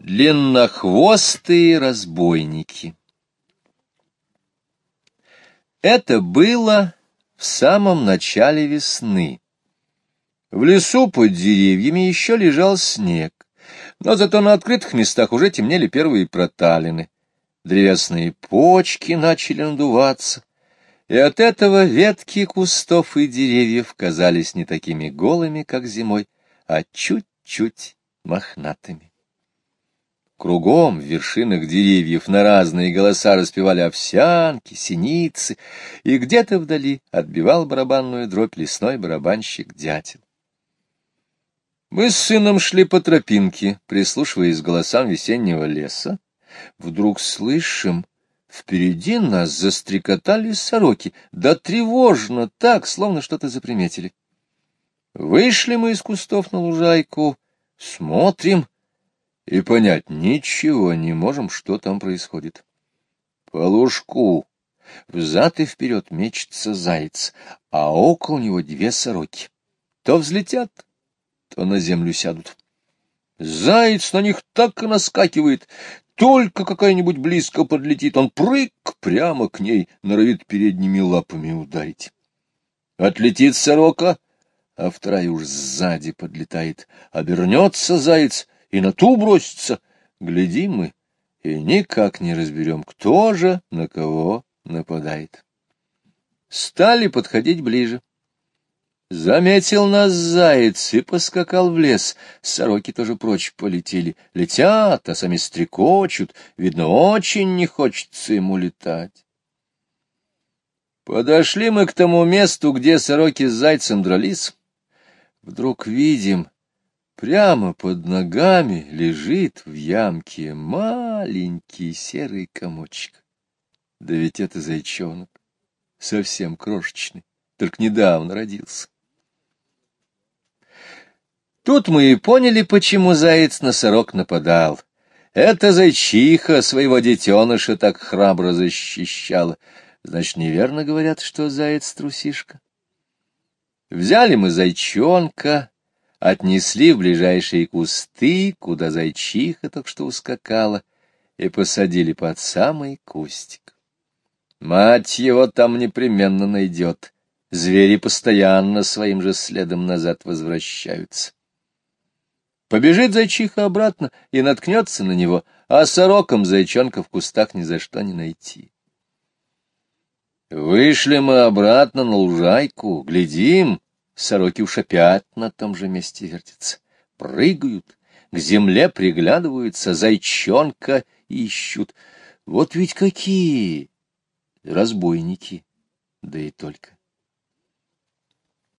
Длиннохвостые разбойники. Это было в самом начале весны. В лесу под деревьями еще лежал снег, но зато на открытых местах уже темнели первые проталины. Древесные почки начали надуваться, и от этого ветки кустов и деревьев казались не такими голыми, как зимой, а чуть-чуть мохнатыми. Кругом в вершинах деревьев на разные голоса распевали овсянки, синицы, и где-то вдали отбивал барабанную дробь лесной барабанщик Дятел. Мы с сыном шли по тропинке, прислушиваясь к голосам весеннего леса. Вдруг слышим, впереди нас застрекотали сороки, да тревожно так, словно что-то заприметили. Вышли мы из кустов на лужайку, смотрим, и понять ничего не можем, что там происходит. По лужку взад и вперед мечется заяц, а около него две сороки. То взлетят, то на землю сядут. Заяц на них так и наскакивает. Только какая-нибудь близко подлетит, он прыг прямо к ней, норовит передними лапами ударить. Отлетит сорока, а вторая уж сзади подлетает. Обернется заяц и на ту бросится. Глядим мы, и никак не разберем, кто же на кого нападает. Стали подходить ближе. Заметил нас заяц и поскакал в лес. Сороки тоже прочь полетели. Летят, а сами стрекочут. Видно, очень не хочется ему летать. Подошли мы к тому месту, где сороки с зайцем дрались. Вдруг видим, прямо под ногами лежит в ямке маленький серый комочек. Да ведь это зайчонок, совсем крошечный, только недавно родился. Тут мы и поняли, почему заяц на сорок нападал. Эта зайчиха своего детеныша так храбро защищала. Значит, неверно говорят, что заяц трусишка. Взяли мы зайчонка, отнесли в ближайшие кусты, куда зайчиха только что ускакала, и посадили под самый кустик. Мать его там непременно найдет. Звери постоянно своим же следом назад возвращаются. Побежит зайчиха обратно и наткнется на него, а сорокам зайчонка в кустах ни за что не найти. Вышли мы обратно на лужайку, глядим, сороки уж опять на том же месте вертятся, прыгают, к земле приглядываются, зайчонка ищут. Вот ведь какие разбойники, да и только.